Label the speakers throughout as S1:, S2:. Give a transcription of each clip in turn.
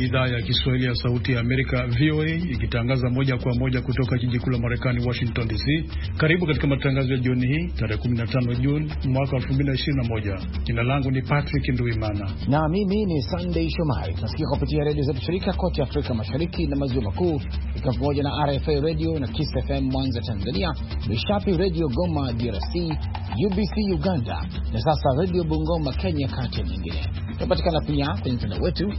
S1: idhaa ya Kiswahili ya Sauti ya Amerika, VOA, ikitangaza moja kwa moja kutoka jiji kuu la Marekani, Washington DC. Karibu katika matangazo ya jioni hii, tarehe 15 Juni mwaka 2021. Jina langu ni Patrick Nduimana.
S2: Na mimi ni Sunday Shomari. Tunasikia kupitia redio zetu shirika kote Afrika Mashariki na Maziwa Makuu, ikiwa pamoja na RFA Radio na Kiss FM Mwanza Tanzania, Bishapi Radio Goma DRC, UBC Uganda, na sasa Radio Bungoma Kenya, kati ya nyingine. Tunapatikana pia kwenye mtandao wetu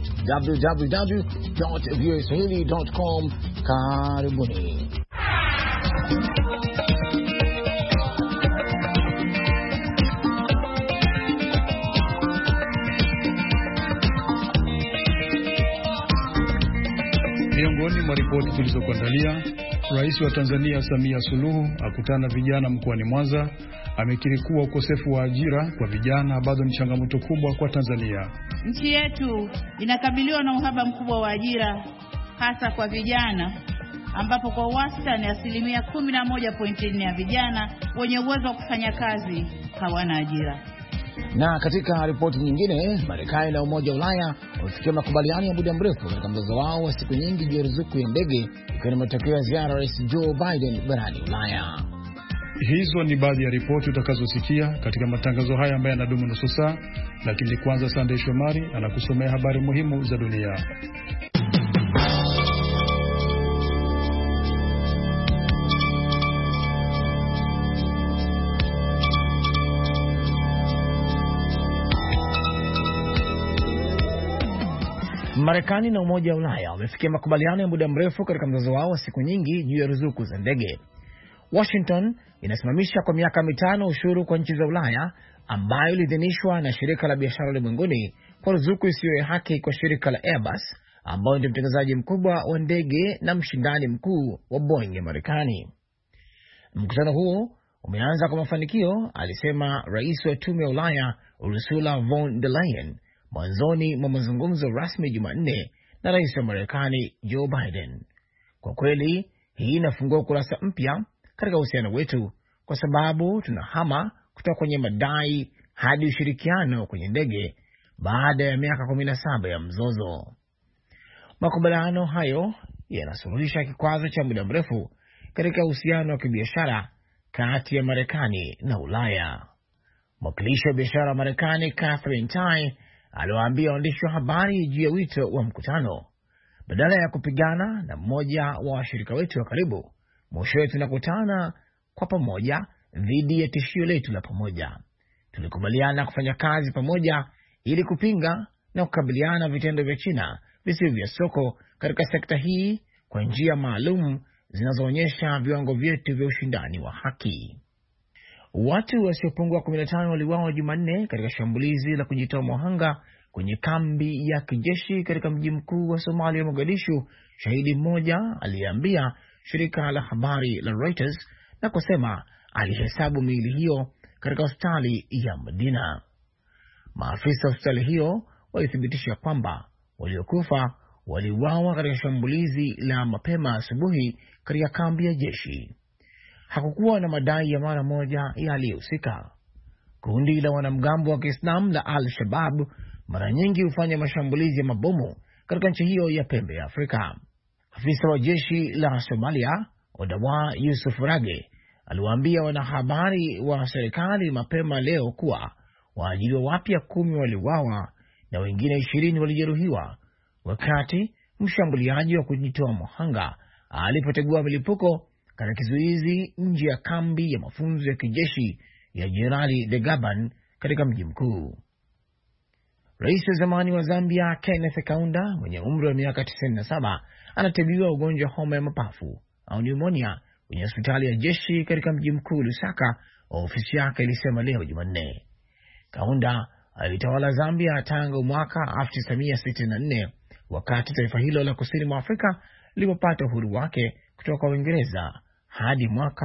S2: www.voaswahili.com. Karibuni.
S1: Miongoni mwa ripoti tulizokuandalia, Rais wa Tanzania Samia Suluhu akutana vijana mkoani Mwanza. Amekiri kuwa ukosefu wa ajira kwa vijana bado ni changamoto kubwa kwa Tanzania.
S3: Nchi yetu inakabiliwa na uhaba mkubwa wa ajira, hasa kwa vijana, ambapo kwa wastani 11.4% ya vijana wenye uwezo wa kufanya kazi hawana ajira.
S2: Na katika ripoti nyingine, Marekani na Umoja wa Ulaya wamefikia makubaliano ya muda mrefu katika mzozo wao wa siku nyingi juu ya ruzuku ya ndege, ikiwa ni matokeo ya ziara ya Rais Joe Biden barani Ulaya.
S1: Hizo ni baadhi ya ripoti utakazosikia katika matangazo haya ambayo yanadumu nusu saa, lakini kwanza Sunday Shomari anakusomea habari muhimu za dunia.
S2: Marekani na Umoja wa Ulaya wamefikia makubaliano ya muda mrefu katika mzozo wao wa siku nyingi juu ya ruzuku za ndege. Washington inasimamisha kwa miaka 5 ushuru kwa nchi za Ulaya ambayo iliidhinishwa na shirika la biashara ulimwenguni kwa ruzuku isiyo ya haki kwa shirika la Airbus, ambayo ndio mtengenezaji mkubwa wa ndege na mshindani mkuu wa Boeing ya Marekani. Mkutano huo umeanza kwa mafanikio, alisema rais wa tume ya Ulaya Ursula von der Leyen mwanzoni mwa mazungumzo rasmi Jumanne na rais wa Marekani Joe Biden. Kwa kweli, hii inafungua ukurasa mpya katika uhusiano wetu, kwa sababu tunahama kutoka kwenye madai hadi ushirikiano kwenye ndege baada ya miaka 17 ya mzozo. Makubaliano hayo yanasuluhisha kikwazo cha muda mrefu katika uhusiano wa kibiashara kati ya Marekani na Ulaya. Mwakilishi wa biashara wa Marekani Catherine Tai aliwaambia waandishi wa habari juu ya wito wa mkutano, badala ya kupigana na mmoja wa washirika wetu wa karibu, mwishowe tunakutana kwa pamoja dhidi ya tishio letu la pamoja. Tulikubaliana kufanya kazi pamoja ili kupinga na kukabiliana vitendo vya China visivyo vya soko katika sekta hii kwa njia maalum zinazoonyesha viwango vyetu vya ushindani wa haki. Watu wasiopungua 15 waliuawa Jumanne katika shambulizi la kujitoa mhanga kwenye kambi ya kijeshi katika mji mkuu wa Somalia, Mogadishu, shahidi mmoja aliambia shirika la habari la Reuters, na kusema alihesabu miili hiyo katika hospitali ya Medina. Maafisa wa hospitali hiyo walithibitisha kwamba waliokufa waliuawa katika shambulizi la mapema asubuhi katika kambi ya jeshi. Hakukuwa na madai ya mara moja yaliyohusika. Kundi la wanamgambo wa Kiislamu la Al-Shabaab mara nyingi hufanya mashambulizi ya mabomu katika nchi hiyo ya pembe ya Afrika. Afisa wa jeshi la Somalia, Odawa Yusuf Rage, aliwaambia wanahabari wa serikali mapema leo kuwa waajiriwa wapya 10 waliuawa na wengine 20 walijeruhiwa wakati mshambuliaji wa kujitoa mhanga alipotegua milipuko katika kizuizi nje ya kambi ya mafunzo ya kijeshi ya Jenerali de Gaban katika mji mkuu. Rais wa zamani wa Zambia Kenneth Kaunda mwenye umri wa miaka 97 anatibiwa ugonjwa homa ya mapafu au pneumonia kwenye hospitali ya jeshi katika mji mkuu Lusaka, ofisi yake ilisema leo Jumanne. Kaunda alitawala Zambia tangu mwaka 1964 wakati taifa hilo la kusini mwa Afrika lilipopata uhuru wake kutoka kwa Uingereza hadi mwaka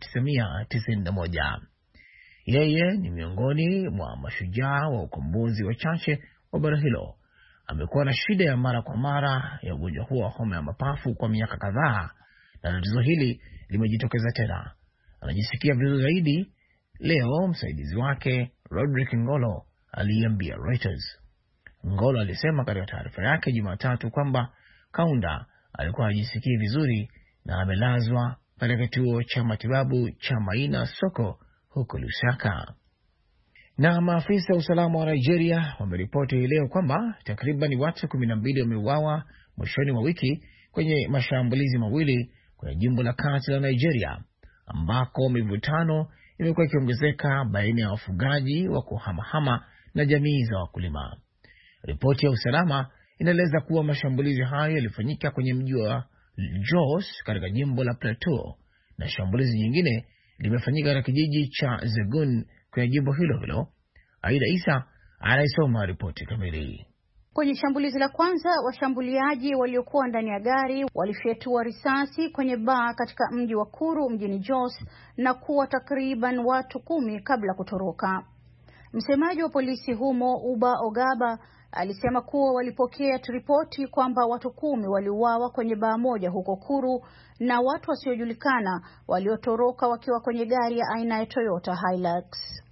S2: 1991. Yeye ni miongoni mwa mashujaa wa ukombozi wachache wa bara hilo. Amekuwa na shida ya mara kwa mara ya ugonjwa huo wa homa ya mapafu kwa miaka kadhaa, na tatizo hili limejitokeza tena. Anajisikia vizuri zaidi leo, msaidizi wake Rodrick Ngolo aliambia Reuters. Ngolo alisema katika taarifa yake Jumatatu kwamba Kaunda alikuwa hajisikii vizuri na amelazwa katika kituo cha matibabu cha Maina Soko huko Lusaka. Na maafisa wa usalama wa Nigeria wameripoti leo kwamba takriban watu 12 wameuawa mwishoni mwa wiki kwenye mashambulizi mawili kwenye jimbo la kati la Nigeria, ambako mivutano imekuwa ikiongezeka baina ya wafugaji wa kuhamahama na jamii za wakulima. Ripoti ya usalama inaeleza kuwa mashambulizi hayo yalifanyika kwenye mji wa Jos katika jimbo la Plateau, na shambulizi nyingine limefanyika katika kijiji cha Zegun kwenye jimbo hilo hilo. Aida Isa anaisoma ripoti kamili.
S4: Kwenye shambulizi la kwanza, washambuliaji waliokuwa ndani ya gari walifyatua risasi kwenye baa katika mji wa Kuru mjini Jos na kuwa takriban watu 10 kabla kutoroka. Msemaji wa polisi humo, Uba Ogaba, alisema kuwa walipokea ripoti kwamba watu 10 waliuawa kwenye baa moja huko Kuru na watu wasiojulikana waliotoroka wakiwa kwenye gari ya aina ya Toyota Hilux.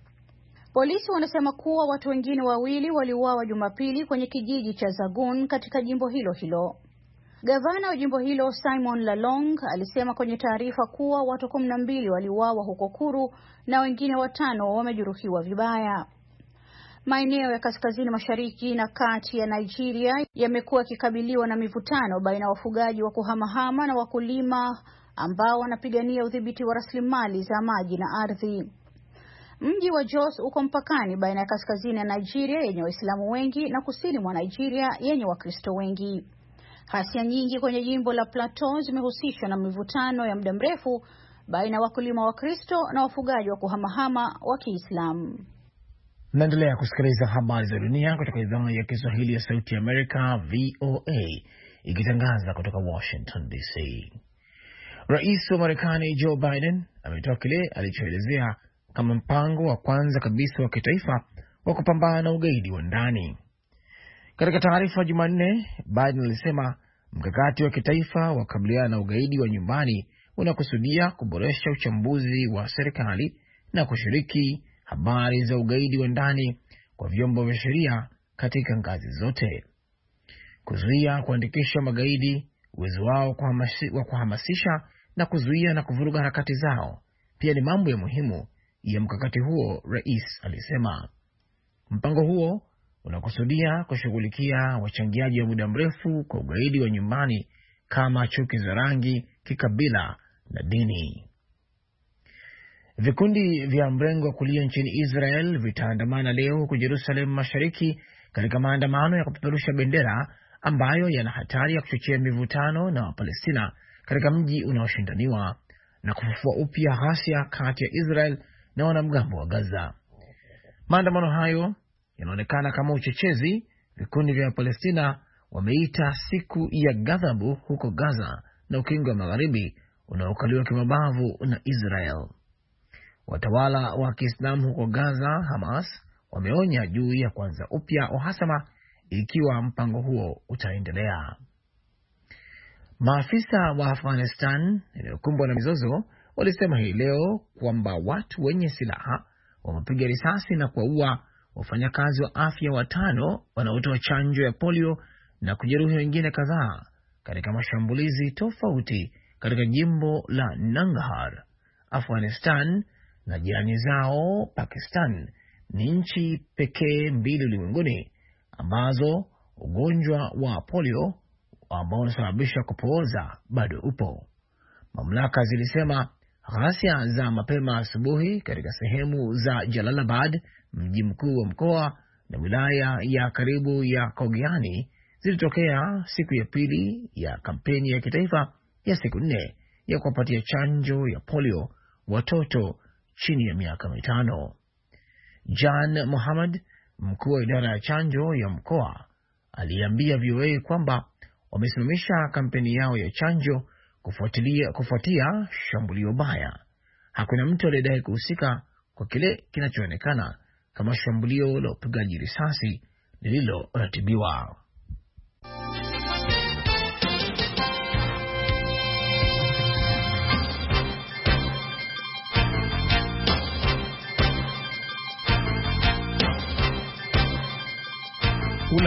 S4: Polisi wanasema kuwa watu wengine 2 waliuawa Jumapili kwenye kijiji cha Zagun katika jimbo hilo hilo. Gavana wa jimbo hilo Simon Lalong alisema kwenye taarifa kuwa watu 12 waliuawa huko Kuru na wengine 5 wamejeruhiwa vibaya. Maeneo ya kaskazini mashariki na kati ya Nigeria yamekuwa yakikabiliwa na mivutano baina ya wafugaji wa kuhamahama na wakulima ambao wanapigania udhibiti wa rasilimali za maji na ardhi. Mji wa Jos uko mpakani baina ya kaskazini ya Nigeria yenye Waislamu wengi na kusini mwa Nigeria yenye Wakristo wengi. Ghasia nyingi kwenye jimbo la Plateau zimehusishwa na mivutano ya muda mrefu baina ya wakulima wa Kristo na wafugaji wa kuhamahama wa Kiislamu.
S2: Naendelea kusikiliza habari za dunia kutoka idhaa ya Kiswahili ya Sauti ya Amerika, VOA, ikitangaza kutoka Washington DC. Rais wa Marekani Joe Biden ametoa kile alichoelezea kama mpango wa kwanza kabisa wa kitaifa wa kupambana na ugaidi wa ndani. Katika taarifa Jumanne, Biden alisema mkakati wa kitaifa wa kukabiliana na ugaidi wa nyumbani unakusudia kuboresha uchambuzi wa serikali na kushiriki habari za ugaidi wa ndani kwa vyombo vya sheria katika ngazi zote, kuzuia kuandikisha magaidi, uwezo wao wa kuhamasisha na kuzuia na kuvuruga harakati zao pia ni mambo ya muhimu ya mkakati huo, rais alisema. Mpango huo unakusudia kushughulikia wachangiaji wa muda mrefu kwa ugaidi wa nyumbani kama chuki za rangi, kikabila na dini. Vikundi vya mrengo wa kulia nchini Israel vitaandamana leo huko Jerusalem Mashariki katika maandamano ya kupeperusha bendera ambayo yana hatari ya kuchochea mivutano na Wapalestina katika mji unaoshindaniwa na kufufua upya ghasia kati ya Israel na wanamgambo wa Gaza. Maandamano hayo yanaonekana kama uchochezi. Vikundi vya Palestina wameita siku ya ghadhabu huko Gaza na ukingo wa Magharibi unaokaliwa kimabavu na Israel. Watawala wa Kiislamu huko Gaza, Hamas, wameonya juu ya kuanza upya uhasama ikiwa mpango huo utaendelea. Maafisa wa Afghanistan inayokumbwa na mizozo walisema hii leo kwamba watu wenye silaha wamepiga risasi na kuwaua wafanyakazi wa afya 5 wanaotoa chanjo ya polio na kujeruhi wengine kadhaa katika mashambulizi tofauti katika jimbo la Nangarhar. Afghanistan na jirani zao Pakistan ni nchi pekee 2 ulimwenguni ambazo ugonjwa wa polio ambao unasababisha kupooza bado upo. Mamlaka zilisema ghasia za mapema asubuhi katika sehemu za Jalalabad, mji mkuu wa mkoa, na wilaya ya karibu ya Kogiani zilitokea siku ya pili ya kampeni ya kitaifa ya siku 4 ya kuwapatia chanjo ya polio watoto chini ya miaka 5. Jan Muhammad, mkuu wa idara ya chanjo ya mkoa, aliambia VOA kwamba wamesimamisha kampeni yao ya chanjo kufuatia shambulio baya. Hakuna mtu aliyedai kuhusika kwa kile kinachoonekana kama shambulio la upigaji risasi lililoratibiwa.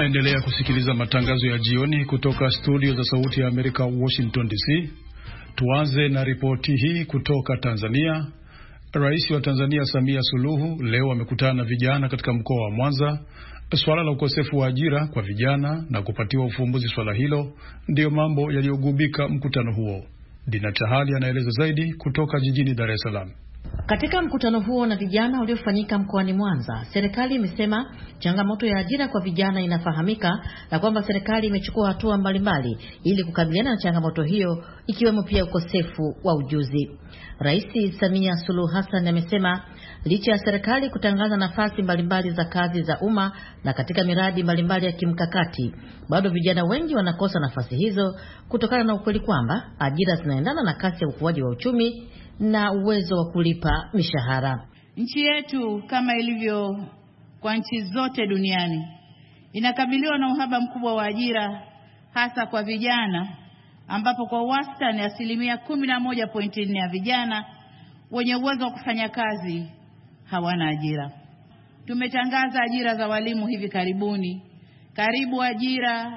S1: Unaendelea kusikiliza matangazo ya jioni kutoka studio za Sauti ya Amerika, Washington DC. Tuanze na ripoti hii kutoka Tanzania. Rais wa Tanzania Samia Suluhu leo amekutana na vijana katika mkoa wa Mwanza. Swala la ukosefu wa ajira kwa vijana na kupatiwa ufumbuzi swala hilo ndiyo mambo yaliyogubika mkutano huo. Dina Chahali anaeleza zaidi kutoka jijini Dar es Salaam.
S5: Katika mkutano huo na vijana uliofanyika mkoani Mwanza, serikali imesema changamoto ya ajira kwa vijana inafahamika na kwamba serikali imechukua hatua mbalimbali ili kukabiliana na changamoto hiyo, ikiwemo pia ukosefu wa ujuzi. Rais Samia Suluhu Hassan amesema licha ya serikali kutangaza nafasi mbalimbali za kazi za umma na katika miradi mbalimbali ya kimkakati, bado vijana wengi wanakosa nafasi hizo kutokana na ukweli kwamba ajira zinaendana na kasi ya ukuaji wa uchumi na uwezo wa kulipa mishahara.
S3: Nchi yetu kama ilivyo kwa nchi zote duniani inakabiliwa na uhaba mkubwa wa ajira, hasa kwa vijana, ambapo kwa wastani 11.4 ya vijana wenye uwezo wa kufanya kazi hawana ajira. Tumetangaza ajira za walimu hivi karibuni, karibu ajira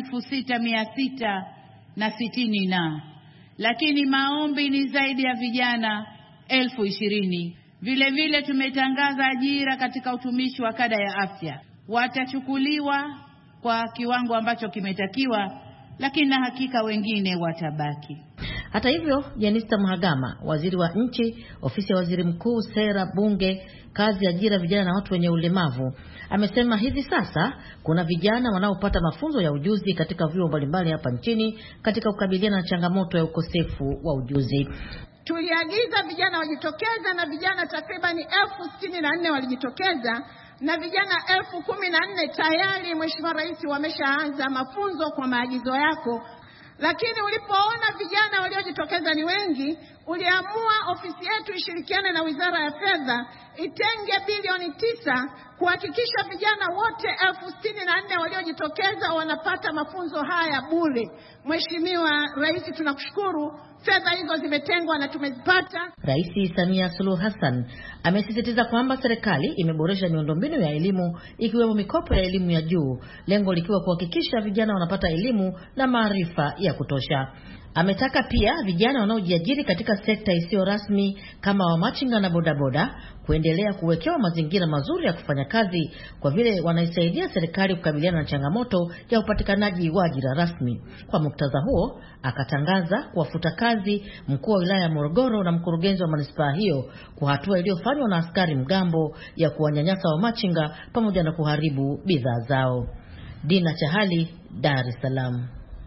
S3: 6,660 lakini maombi ni zaidi ya vijana 20,000. Vile vile tumetangaza ajira katika utumishi wa kada ya afya. Watachukuliwa kwa kiwango ambacho kimetakiwa, lakini na hakika wengine watabaki.
S5: Hata hivyo, Jenista Mhagama, waziri wa nchi, ofisi ya waziri mkuu, sera, bunge, kazi, ajira, vijana na watu wenye ulemavu, amesema hivi sasa kuna vijana wanaopata mafunzo ya ujuzi katika vyuo mbalimbali hapa nchini katika kukabiliana na changamoto ya ukosefu wa ujuzi.
S6: Tuliagiza vijana wajitokeza na vijana takriban 64,000 walijitokeza na vijana 14,000 tayari Mheshimiwa Rais wameshaanza mafunzo kwa maagizo yako. Lakini ulipoona vijana waliojitokeza ni wengi, uliamua ofisi yetu ishirikiane na Wizara ya Fedha itenge bilioni 9 kuhakikisha vijana wote 64,000 waliojitokeza wanapata mafunzo haya bure. Mheshimiwa Rais, tunakushukuru, fedha hizo zimetengwa na tumezipata.
S5: Rais Samia Suluhu Hassan amesisitiza kwamba serikali imeboresha miundombinu ya elimu, ikiwemo mikopo ya elimu ya juu, lengo likiwa kuhakikisha vijana wanapata elimu na maarifa ya kutosha. Ametaka pia vijana wanaojiajiri katika sekta isiyo rasmi kama wamachinga na bodaboda kuendelea kuwekewa mazingira mazuri ya kufanya kazi, kwa vile wanaisaidia serikali kukabiliana na changamoto ya upatikanaji wa ajira rasmi. Kwa muktadha huo, akatangaza kuwafuta kazi mkuu wa wilaya ya Morogoro na mkurugenzi wa manispaa hiyo kwa hatua iliyofanywa na askari mgambo ya kuwanyanyasa wamachinga pamoja na kuharibu bidhaa zao. Dina Chahali, Dar es Salaam.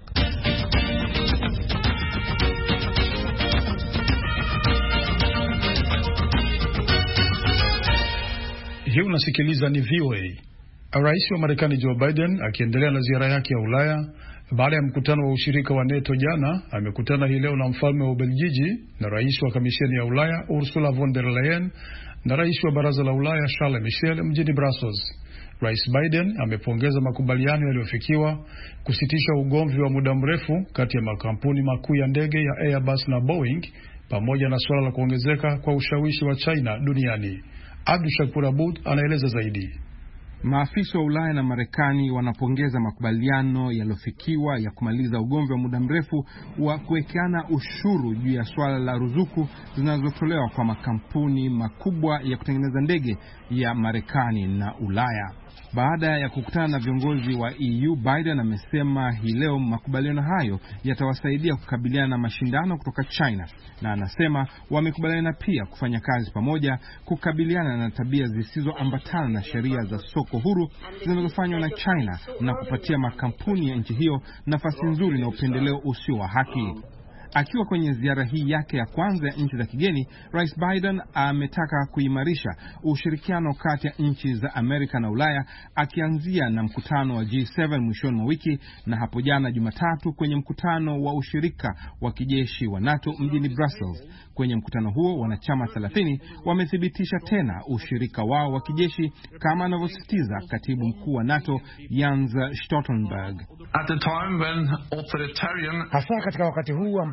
S1: Hii unasikiliza ni VOA. Rais wa Marekani Joe Biden akiendelea na ziara yake ya Ulaya baada ya mkutano wa ushirika wa NATO jana, amekutana hii leo na mfalme wa Ubelgiji na rais wa Kamisheni ya Ulaya Ursula von der Leyen na rais wa Baraza la Ulaya Charles Michel mjini Brussels. Rais Biden amepongeza makubaliano yaliyofikiwa kusitisha ugomvi wa muda mrefu kati ya makampuni makuu ya ndege ya Airbus na Boeing, pamoja na suala la kuongezeka kwa ushawishi wa China duniani. Abdu Shakur Abud anaeleza zaidi.
S7: Maafisa wa Ulaya na Marekani wanapongeza makubaliano yaliyofikiwa ya kumaliza ugomvi wa muda mrefu wa kuwekeana ushuru juu ya swala la ruzuku zinazotolewa kwa makampuni makubwa ya kutengeneza ndege ya Marekani na Ulaya. Baada ya kukutana na viongozi wa EU, Biden amesema hii leo makubaliano hayo yatawasaidia kukabiliana na mashindano kutoka China, na anasema wamekubaliana pia kufanya kazi pamoja kukabiliana na tabia zisizoambatana na sheria za soko huru zinazofanywa na China na kupatia makampuni ya nchi hiyo nafasi nzuri na upendeleo usio wa haki. Akiwa kwenye ziara hii yake ya kwanza ya nchi za kigeni, Rais Biden ametaka kuimarisha ushirikiano kati ya nchi za Amerika na Ulaya, akianzia na mkutano wa G7 mwishoni mwa wiki na hapo jana Jumatatu kwenye mkutano wa ushirika wa kijeshi wa NATO mjini Brussels. Kwenye mkutano huo, wanachama 30 wamethibitisha tena ushirika wao wa kijeshi, kama anavyosisitiza katibu mkuu wa NATO Jens Stoltenberg.
S8: Hasa katika wakati huu ambapo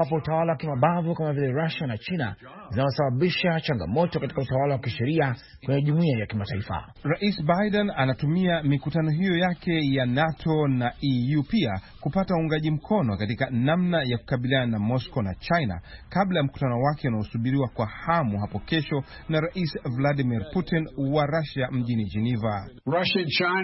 S2: ambapo utawala wa kimabavu kama vile Russia na China zinasababisha changamoto katika utawala wa kisheria kwenye jumuiya ya kimataifa.
S7: Rais Biden anatumia mikutano hiyo yake ya NATO na EU pia kupata uungaji mkono katika namna ya kukabiliana na Moscow na China kabla ya mkutano wake unaosubiriwa kwa hamu hapo kesho na Rais Vladimir Putin wa Russia mjini Geneva.
S1: Russia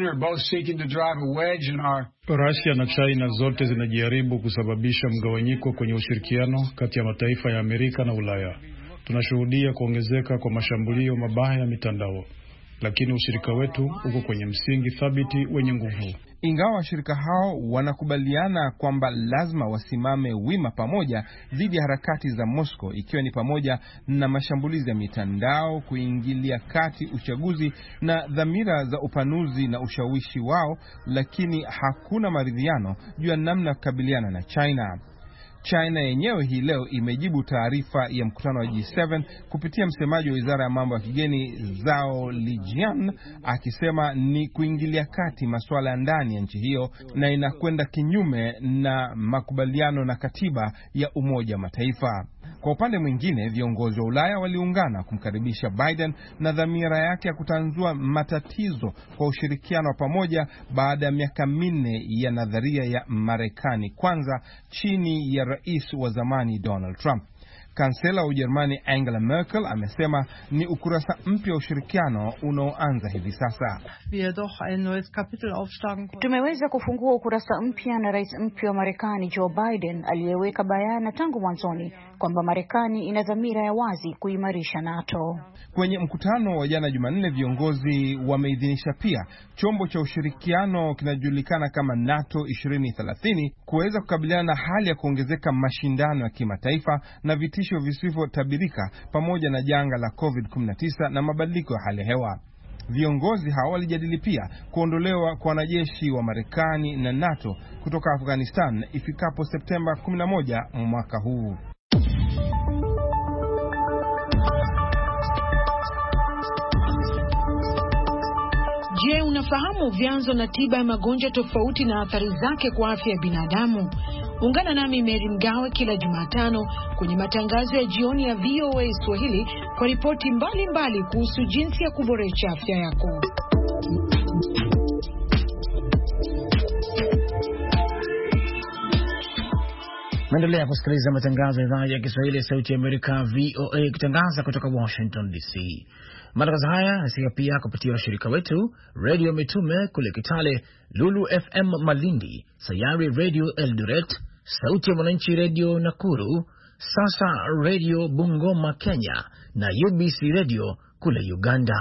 S1: na China zote zinajaribu kusababisha mgawanyiko kwenye ushirikiano kati ya mataifa ya Amerika na Ulaya. Tunashuhudia kuongezeka kwa mashambulio mabaya ya mitandao, lakini ushirika wetu uko kwenye msingi thabiti wenye nguvu.
S7: Ingawa washirika hao wanakubaliana kwamba lazima wasimame wima pamoja dhidi ya harakati za Moscow, ikiwa ni pamoja na mashambulizi ya mitandao, kuingilia kati uchaguzi na dhamira za upanuzi na ushawishi wao, lakini hakuna maridhiano juu ya namna ya kukabiliana na China. China yenyewe hii leo imejibu taarifa ya mkutano wa G7 kupitia msemaji wa Wizara ya Mambo ya Kigeni Zhao Lijian akisema ni kuingilia kati masuala ya ndani ya nchi hiyo na inakwenda kinyume na makubaliano na katiba ya Umoja wa Mataifa. Kwa upande mwingine, viongozi wa Ulaya waliungana kumkaribisha Biden na dhamira yake ya kutanzua matatizo kwa ushirikiano wa pamoja baada ya miaka 4 ya nadharia ya Marekani kwanza chini ya rais wa zamani Donald Trump. Kansela wa Ujerumani Angela Merkel amesema ni ukurasa mpya wa ushirikiano unaoanza hivi sasa.
S4: Tumeweza kufungua ukurasa mpya na rais mpya wa Marekani Joe Biden aliyeweka bayana tangu mwanzoni kwamba Marekani ina dhamira ya wazi kuimarisha NATO.
S7: Kwenye mkutano wa jana Jumanne, viongozi wameidhinisha pia chombo cha ushirikiano kinajulikana kama NATO 2030 kuweza kukabiliana na hali ya kuongezeka mashindano ya kimataifa na vitisho visivyotabirika pamoja na janga la COVID-19 na mabadiliko ya hali ya hewa. Viongozi hao walijadili pia kuondolewa kwa wanajeshi wa Marekani na NATO kutoka Afghanistan ifikapo Septemba 11 mwaka huu.
S8: Je, unafahamu vyanzo na tiba ya magonjwa tofauti na athari zake kwa afya ya binadamu? Ungana nami Mary Mgawe kila Jumatano kwenye matangazo ya jioni ya VOA Swahili kwa ripoti mbalimbali kuhusu jinsi ya kuboresha afya yako.
S2: Naendelea kusikiliza matangazo ya idhaa ya Kiswahili ya Sauti ya Amerika VOA ikitangaza kutoka Washington DC. Matangazo haya yanasikika pia kupitia washirika wetu Radio Mitume kule Kitale, Lulu FM Malindi, Sayari Radio Eldoret, Sauti ya Mwananchi Radio Nakuru, Sasa Radio Bungoma Kenya na UBC Radio kule Uganda.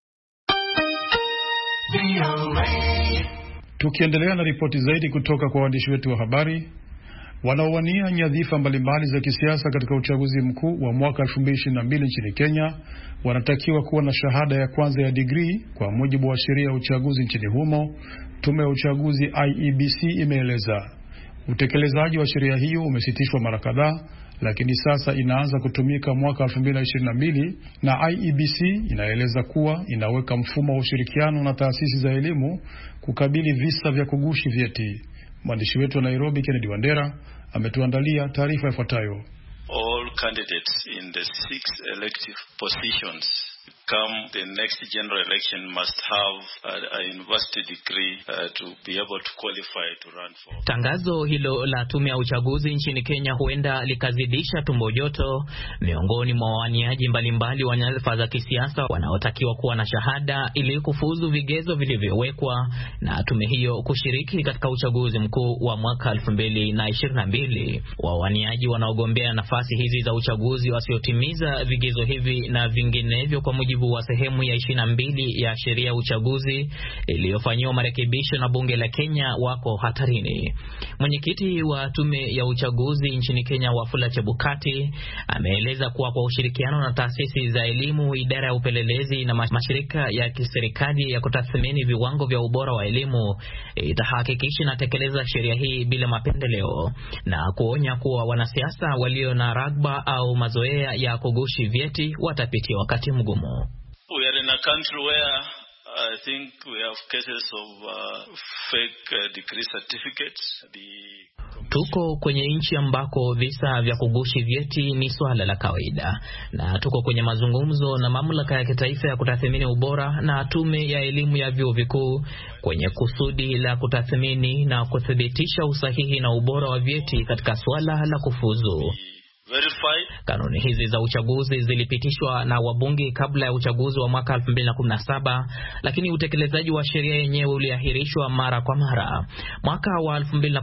S1: Tukiendelea na ripoti zaidi kutoka kwa waandishi wetu wa habari, wanaowania nyadhifa mbalimbali za kisiasa katika uchaguzi mkuu wa mwaka 2022 nchini Kenya wanatakiwa kuwa na shahada ya kwanza ya degree kwa mujibu wa sheria ya uchaguzi nchini humo, tume ya uchaguzi IEBC imeeleza. Utekelezaji wa sheria hiyo umesitishwa mara kadhaa, lakini sasa inaanza kutumika mwaka 2022 na IEBC inaeleza kuwa inaweka mfumo wa ushirikiano na taasisi za elimu kukabili visa vya kugushi vyeti. Mwandishi wetu wa Nairobi Kennedy Wandera ametuandalia taarifa ifuatayo.
S9: All candidates in the 6 elective positions come the next general election must have a university degree to be able to qualify to run for.
S10: Tangazo hilo la tume ya uchaguzi nchini Kenya huenda likazidisha tumbo joto miongoni mwa wawaniaji mbalimbali wa nyadhifa za kisiasa wanaotakiwa kuwa na shahada ili kufuzu vigezo vilivyowekwa na tume hiyo kushiriki katika uchaguzi mkuu wa mwaka 2022. Wawaniaji wanaogombea nafasi hizi za uchaguzi wasiotimiza vigezo hivi na vinginevyo kwa mujibu wa sehemu ya 22 ya sheria ya uchaguzi iliyofanywa marekebisho na bunge la Kenya wako hatarini. Mwenyekiti wa tume ya uchaguzi nchini Kenya Wafula Chebukati ameeleza kuwa kwa ushirikiano na taasisi za elimu, idara ya upelelezi na mashirika ya kiserikali ya kutathmini viwango vya ubora wa elimu itahakikisha inatekeleza sheria hii bila mapendeleo, na kuonya kuwa wanasiasa walio na ragba au mazoea ya kugushi vyeti watapitia wakati mgumu.
S9: We are in a country where I think we have cases of fake degree certificates.
S10: Tuko kwenye nchi ambako visa vya kugushi vyeti ni swala la kawaida, na tuko kwenye mazungumzo na mamlaka ya kitaifa ya kutathmini ubora na tume ya elimu ya vyuo vikuu kwenye kusudi la kutathmini na kuthibitisha usahihi na ubora wa vyeti katika swala la kufuzu. Kanuni hizi za uchaguzi zilipitishwa na wabunge kabla ya uchaguzi wa mwaka 2017, lakini utekelezaji wa sheria yenyewe uliahirishwa mara kwa mara. Mwaka wa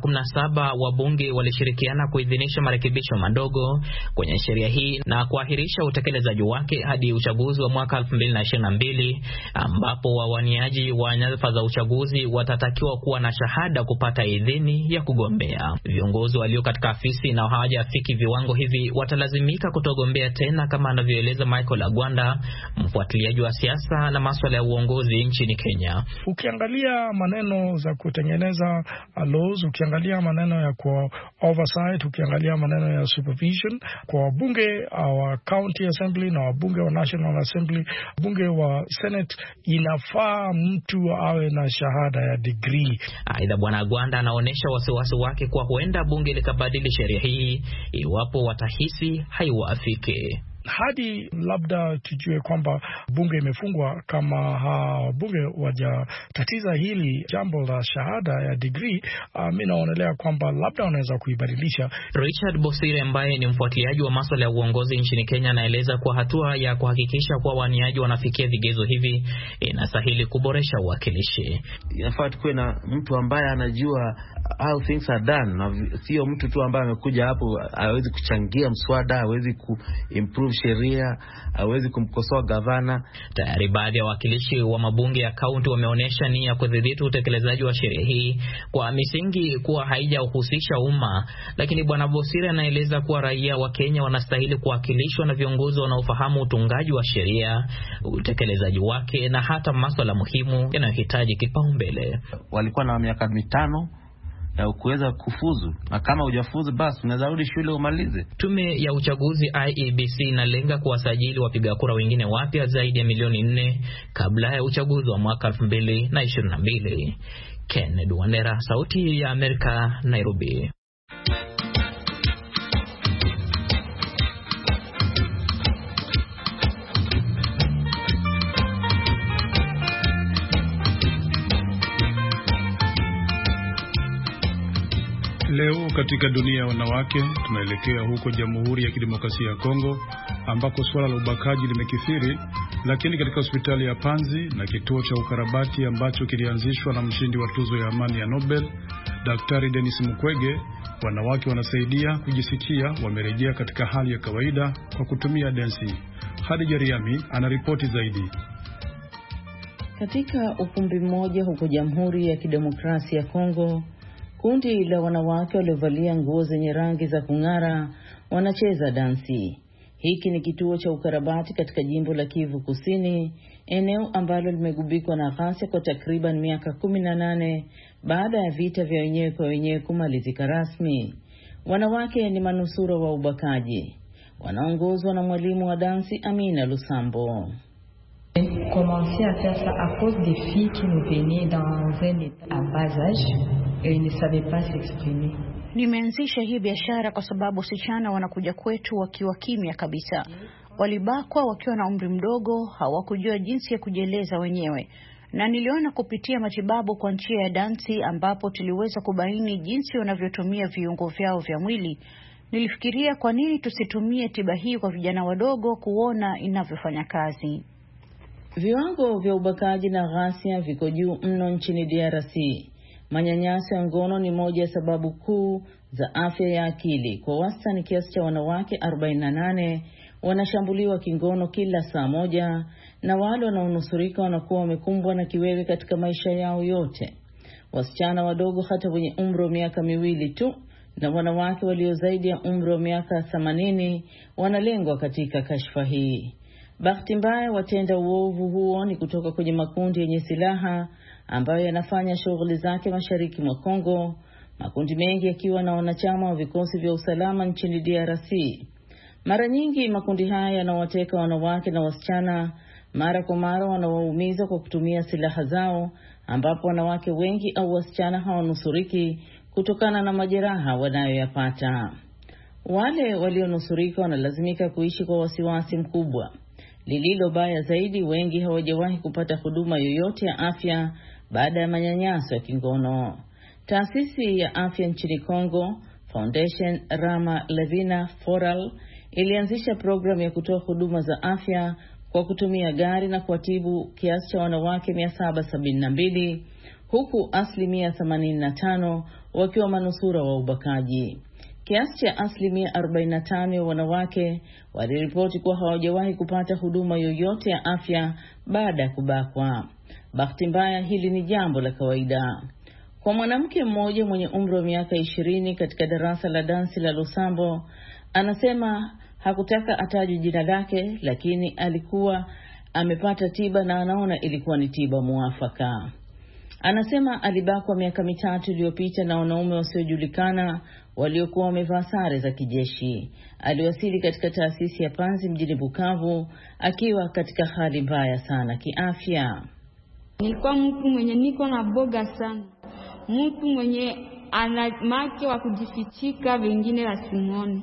S10: 2017 wabunge walishirikiana kuidhinisha marekebisho madogo kwenye sheria hii na kuahirisha utekelezaji wake hadi uchaguzi wa mwaka 2022, ambapo wawaniaji wa nyadhifa za uchaguzi watatakiwa kuwa na shahada kupata idhini ya kugombea. Viongozi walio katika afisi na hawajafiki viwango hivi watalazimika kutogombea tena, kama anavyoeleza Michael Agwanda, mfuatiliaji wa siasa na masuala ya uongozi nchini Kenya.
S11: Ukiangalia maneno za kutengeneza laws, ukiangalia maneno ya kwa oversight, ukiangalia maneno ya supervision kwa wabunge wa county assembly na wabunge wa national assembly, wabunge wa senate, inafaa mtu awe na shahada ya degree.
S10: Aidha, Bwana Agwanda anaonesha wasiwasi wake kwa huenda bunge likabadili sheria hii iwapo watahisi haiwafiki.
S11: Hadi labda tujue kwamba bunge imefungwa, kama bunge wajatatiza hili jambo la shahada ya degree, mimi naonelea kwamba labda wanaweza kuibadilisha.
S10: Richard Bosire ambaye ni mfuatiliaji wa masuala ya uongozi nchini Kenya anaeleza kwa hatua ya kuhakikisha kwa waniaji wanafikia vigezo hivi inastahili kuboresha uwakilishi.
S12: Inafaa tuwe na mtu ambaye anajua how things are done, na sio mtu tu ambaye amekuja hapo hawezi kuchangia mswada, hawezi kuimprove sheria, hawezi kumkosoa gavana.
S10: Tayari baadhi ya wakilishi wa mabunge ya kaunti wameonyesha nia kudhibiti utekelezaji wa sheria hii kwa misingi kuwa haijahusisha umma, lakini Bwana Bosire anaeleza kuwa raia wa Kenya wanastahili kuwakilishwa na viongozi wanaofahamu utungaji wa sheria, utekelezaji wake na hata masuala muhimu yanayohitaji kipaumbele.
S12: Walikuwa na miaka 5 ya kuweza kufuzu, na kama hujafuzu basi unaweza rudi shule umalize.
S10: Tume ya uchaguzi IEBC inalenga kuwasajili wapiga kura wengine wapya zaidi ya milioni 4 kabla ya uchaguzi wa mwaka 2022. Kennedy Wandera, Sauti ya Amerika, Nairobi.
S1: Leo katika dunia ya wanawake tunaelekea huko Jamhuri ya Kidemokrasia ya Kongo, ambako suala la ubakaji limekithiri, lakini katika hospitali ya Panzi na kituo cha ukarabati ambacho kilianzishwa na mshindi wa tuzo ya amani ya Nobel, Daktari Denis Mukwege, wanawake wanasaidia kujisikia wamerejea katika hali ya kawaida kwa kutumia densi. Hadija Riami anaripoti zaidi.
S13: Katika ukumbi mmoja huko Jamhuri ya Kidemokrasia ya Kongo, kundi la wanawake waliovalia nguo zenye rangi za kung'ara wanacheza dansi. Hiki ni kituo cha ukarabati katika jimbo la Kivu Kusini, eneo ambalo limegubikwa na ghasia kwa takriban miaka 18 baada ya vita vya wenyewe kwa wenyewe kumalizika rasmi. Wanawake ni manusura wa ubakaji. Wanaongozwa na mwalimu wa dansi Amina Lusambo.
S14: Commencer à faire ça à cause des filles qui nous venaient dans un état à bas âge et ils ne savaient pas s'exprimer.
S4: Nimeanzisha hii biashara kwa sababu wasichana wanakuja kwetu wakiwa kimya kabisa. Walibakwa wakiwa na umri mdogo, hawakujua jinsi ya kujieleza wenyewe. Na niliona kupitia matibabu kwa njia ya dansi ambapo tuliweza kubaini jinsi wanavyotumia viungo vyao vya mwili. Nilifikiria kwa nini tusitumie tiba hii kwa vijana wadogo kuona inavyofanya kazi.
S13: Viwango vya ubakaji na ghasia viko juu mno nchini DRC. Manyanyaso ya ngono ni moja ya sababu kuu za afya ya akili. Kwa wastani kiasi cha wanawake 48 wanashambuliwa kingono kila saa moja, na wale wanaonusurika wanakuwa wamekumbwa na kiwewe katika maisha yao yote. Wasichana wadogo hata wenye umri wa miaka 2 tu na wanawake walio zaidi ya umri wa miaka 80 wanalengwa katika kashfa hii. Bahati mbaya, watenda uovu huo ni kutoka kwenye makundi yenye silaha ambayo yanafanya shughuli zake mashariki mwa Kongo, makundi mengi yakiwa na wanachama wa vikosi vya usalama nchini DRC. Mara nyingi makundi haya yanawateka wanawake na wasichana, mara kwa mara wanawaumiza kwa kutumia silaha zao, ambapo wanawake wengi au wasichana hawanusuriki kutokana na majeraha wanayoyapata. Wale walionusurika wanalazimika kuishi kwa wasiwasi mkubwa. Lililo baya zaidi, wengi hawajawahi kupata huduma yoyote ya afya baada ya manyanyaso ya kingono. Taasisi ya afya nchini Kongo, Foundation Rama Levina Foral, ilianzisha programu ya kutoa huduma za afya kwa kutumia gari na kuwatibu kiasi cha wanawake 772, huku 85% wakiwa manusura wa ubakaji. Kiasi cha 45% ya wanawake waliripoti kuwa hawajawahi kupata huduma yoyote ya afya baada ya kubakwa. Bahati mbaya, hili ni jambo la kawaida. Kwa mwanamke mmoja mwenye umri wa miaka 20 katika darasa la dansi la Lusambo, anasema hakutaka atajwe jina lake, lakini alikuwa amepata tiba na anaona ilikuwa ni tiba muafaka. Anasema alibakwa miaka 3 iliyopita na wanaume wasiojulikana waliokuwa wamevaa sare za kijeshi. Aliwasili katika taasisi ya Panzi mjini Bukavu akiwa katika hali mbaya sana kiafya.
S15: Nilikuwa mtu mwenye niko na boga sana. Mtu mwenye ana make wa kujifichika wengine wasimone.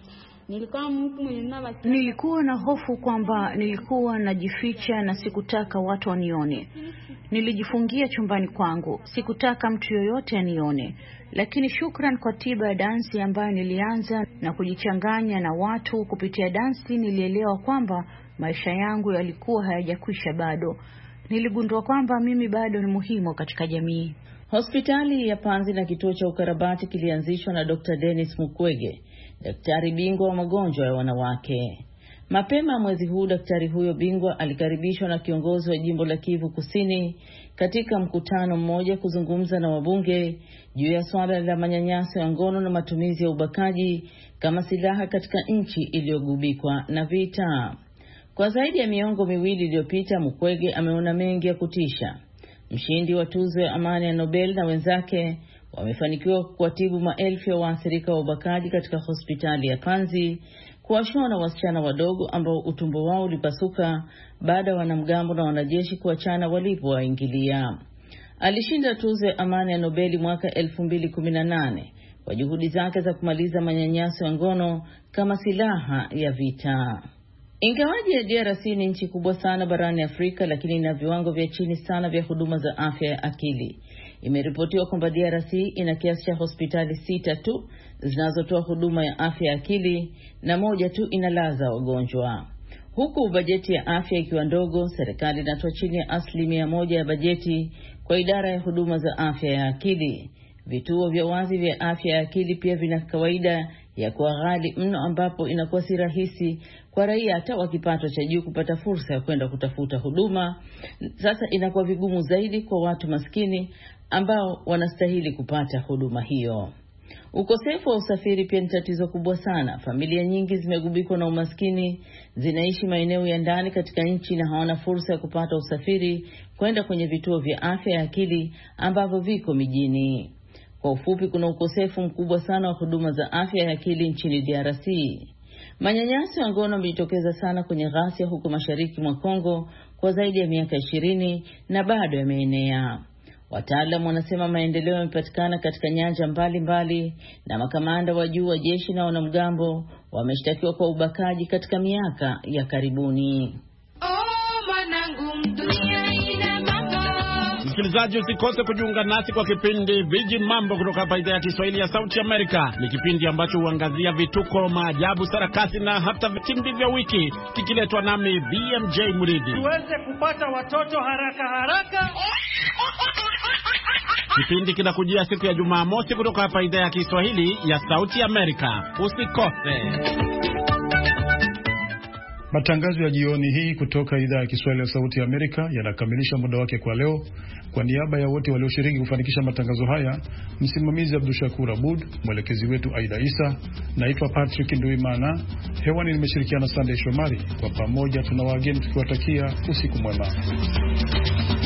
S4: Nilikuwa na hofu kwamba nilikuwa najificha na sikutaka watu wanione. Nilijifungia chumbani kwangu, sikutaka mtu yoyote anione. Lakini shukran kwa tiba ya dansi ambayo nilianza na kujichanganya na watu kupitia dansi, nilielewa kwamba maisha yangu yalikuwa hayajakwisha bado. Niligundua kwamba mimi bado ni muhimu katika jamii.
S13: Hospitali ya Panzi na kituo cha ukarabati kilianzishwa na Dr. Dennis Mukwege, daktari bingwa wa magonjwa ya wanawake. Mapema mwezi huu daktari huyo bingwa alikaribishwa na kiongozi wa jimbo la Kivu Kusini katika mkutano mmoja kuzungumza na wabunge juu ya swala la manyanyaso ya ngono na matumizi ya ubakaji kama silaha katika nchi iliyogubikwa na vita. Kwa zaidi ya miongo miwili iliyopita, Mukwege ameona mengi ya kutisha. Mshindi wa tuzo ya amani ya Nobel na wenzake wamefanikiwa kuwatibu maelfu ya waathirika wa ubakaji katika hospitali ya Panzi, kuwashona wasichana wadogo ambao utumbo wao ulipasuka baada ya wanamgambo na wanajeshi kuachana walipowaingilia. Alishinda tuzo ya amani ya Nobel mwaka 2018 kwa juhudi zake za kumaliza manyanyaso ya ngono kama silaha ya vita. Ingawaje DRC ni nchi kubwa sana barani Afrika, lakini ina viwango vya chini sana vya huduma za afya ya akili. Imeripotiwa kwamba DRC ina kiasi cha hospitali 6 tu zinazotoa huduma ya afya ya akili na 1 tu inalaza wagonjwa. Huku bajeti ya afya ikiwa ndogo, serikali inatoa chini ya 1% ya bajeti kwa idara ya huduma za afya ya akili. Vituo vya wazi vya afya ya akili pia vina kawaida ya kuwa ghali mno, ambapo inakuwa si rahisi kwa raia hata wa kipato cha juu kupata fursa ya kwenda kutafuta huduma. Sasa inakuwa vigumu zaidi kwa watu maskini ambao wanastahili kupata huduma hiyo. Ukosefu wa usafiri pia ni tatizo kubwa sana. Familia nyingi zimegubikwa na umaskini, zinaishi maeneo ya ndani katika nchi na hawana fursa ya kupata usafiri kwenda kwenye vituo vya afya ya akili ambavyo viko mijini. Kwa ufupi, kuna ukosefu mkubwa sana wa huduma za afya ya akili nchini DRC. Manyanyaso ya ngono yamejitokeza sana kwenye ghasia huko mashariki mwa Kongo kwa zaidi ya miaka 20 na bado yameenea. Wataalamu wanasema maendeleo yamepatikana katika nyanja mbalimbali na makamanda wa juu wa jeshi na wanamgambo wameshtakiwa kwa ubakaji katika miaka ya karibuni.
S16: Msikilizaji, usikose kujiunga nasi kwa kipindi Viji Mambo kutoka hapa idhaa ya Kiswahili ya Sauti Amerika. Ni kipindi ambacho huangazia vituko, maajabu, sarakasi na hata vitimbi vya wiki, kikiletwa nami BMJ Muridi.
S17: Tuweze kupata watoto haraka.
S16: Kipindi kinakujia siku ya Jumamosi kutoka hapa idhaa ya Kiswahili ya Sauti Amerika. Usikose.
S1: Matangazo ya jioni hii kutoka idhaa ya Kiswahili ya Sauti ya Amerika yanakamilisha muda wake kwa leo. Kwa niaba ya wote walioshiriki kufanikisha matangazo haya, msimamizi Abdushakur Abud, mwelekezi wetu Aida Isa, naitwa Patrick Nduimana. Hewani nimeshirikiana Sunday Shomari. Kwa pamoja tunawageni tukiwatakia usiku mwema.